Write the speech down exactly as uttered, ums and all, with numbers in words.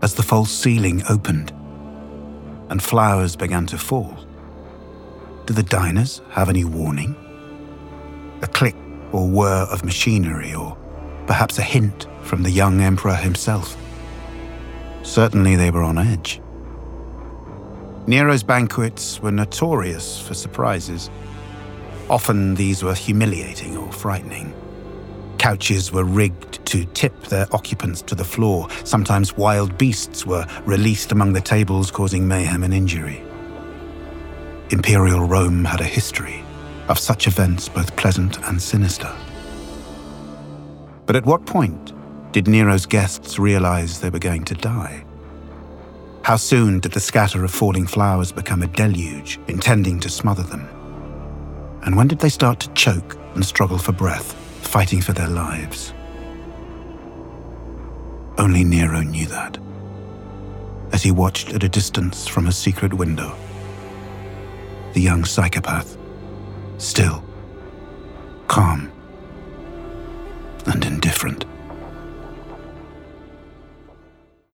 as the false ceiling opened and flowers began to fall? Did the diners have any warning? A click or whir of machinery, or perhaps a hint from the young emperor himself? Certainly they were on edge. Nero's banquets were notorious for surprises. Often these were humiliating or frightening. Couches were rigged to tip their occupants to the floor. Sometimes wild beasts were released among the tables, causing mayhem and injury. Imperial Rome had a history of such events, both pleasant and sinister. But at what point did Nero's guests realize they were going to die? How soon did the scatter of falling flowers become a deluge, intending to smother them? And when did they start to choke and struggle for breath, fighting for their lives? Only Nero knew that, as he watched at a distance from a secret window. The young psychopath, still, calm, and indifferent.